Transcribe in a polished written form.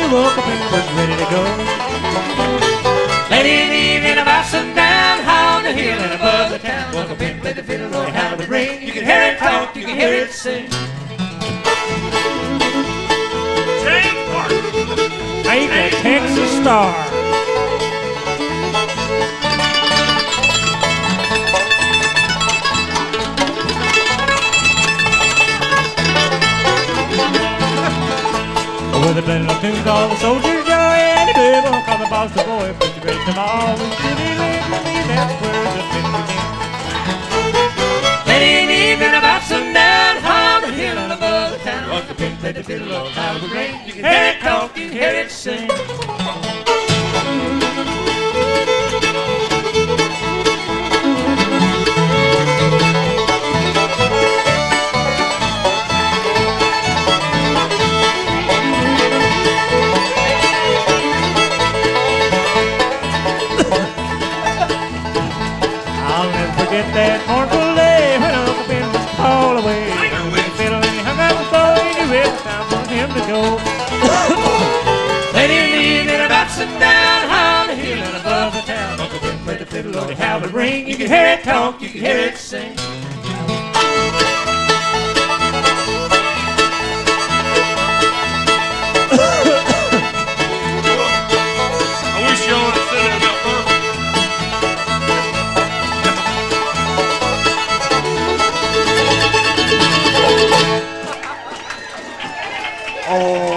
Uncle Ben was ready to go. Late in the evening about sundown, high on the hill and above the town, Uncle Ben played the fiddle, Lord, how it would ring. You can hear it talk, you can hear it sing. Ain't a Texas star. With a blended of tunes, all the soldiers joy and the people call the boss the boy, but the great them all. We should be living to me, that's where the fiddle begins. Late in the evening about sundown, high on the hill and above the town, Uncle Ben played the fiddle, Lord, how it would ring. You can hear it talk, you can hear it sing. I'll never forget that mournful day when Uncle Ben was called away. With the fiddle and he hung out the boy, and he really time for him to go. Late in the evening about sundown, high on the hill and above the town, Uncle Ben played the fiddle, Lord, how it would ring. You can hear it talk, you can hear it sing. I wish y'all would have said that about Murphy. Oh,